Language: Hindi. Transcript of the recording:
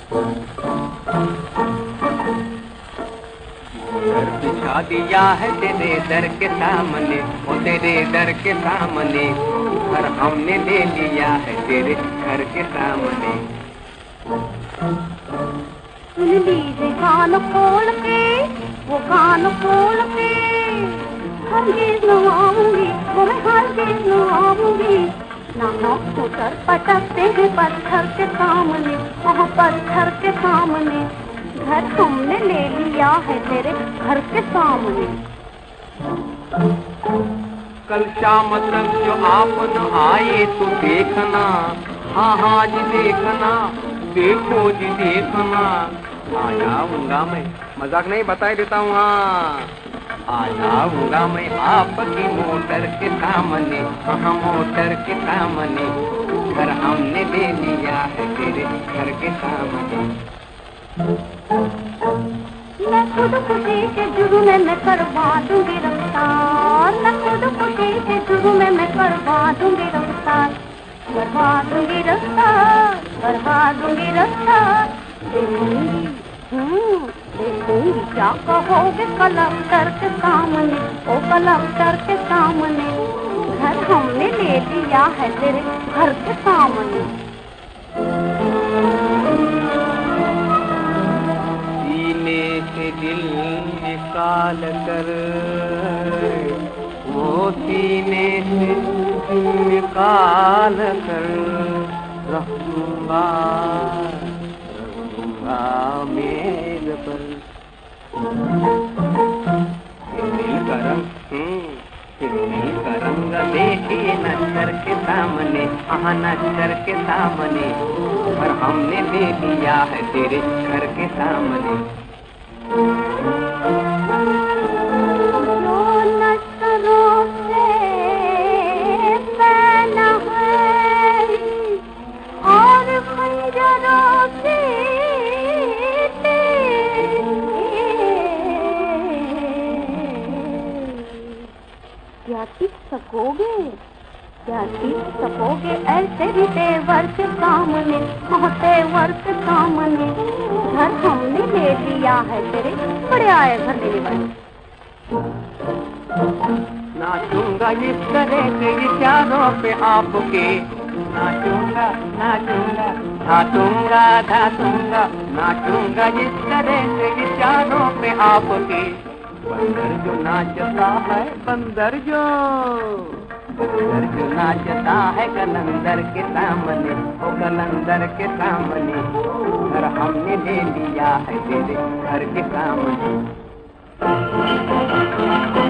घर बिछा दिया है तेरे दर के सामने, ओ तेरे दर के सामने। घर हमने ले लिया है तेरे घर के सामने। सुन लीजिए कान खोल के, वो कान खोल के, हर चीज आऊंगी, वो मैं हर चीज आऊंगी। ना स्कूटर पटकते हैं पत्थर के सामने, वहाँ पत्थर के सामने। घर हमने ले लिया है तेरे घर के सामने। कल शाम तक जो आप न आए तो देखना, हाँ हाँ जी देखना, देखो जी देखना। आ जाऊंगा मैं, मजाक नहीं बताई देता हूँ। हाँ आ जाऊंगा मैं आपकी मोटर के सामने, हाँ मोटर के सामने। घर हमने ले लिया है तेरे घर के सामने। मैं खुद खुशी से जुर्म में करवा दूंगी रफ्तार, मैं खुद खुशी से जुर्म में करवा दूंगी रफ्तार, करवा दूंगी रफ्तार, करवा दूंगी रफ्तार। देखूंगी क्या कहोगे कलक्टर के सामने, ओ कलक्टर के सामने। घर हमने ले लिया है तेरे घर के सामने। सीने से दिल निकाल कर, वो सीने से दिल निकाल कर रखूंगा, रखूंगा मेज पर। दिल का रंग, दिल का रंग देखिए नजर के सामने, हाँ नजर के सामने। और हमने ले लिया है तेरे घर के सामने। जो नजरों से पहना है और खंजरों से क्या सीख सकोगे, क्या सीख सकोगे ऐसे भी तेवर के सामने, हाँ तेवर के सामने। घर हमने ले लिया है तेरे, बड़े आए घर लेने वाले। नाचूंगा इस तरह से इशारों पे आपके, नाचूंगा नाचूंगा धातूंगा धातूंगा, नाचूंगा इस तरह से इशारों पे आपके। बंदर जो नाचता है, बंदर जो नाचता है कलंदर के सामने, ओ कलंदर के सामने। घर हमने ले लिया है तेरे घर के सामने।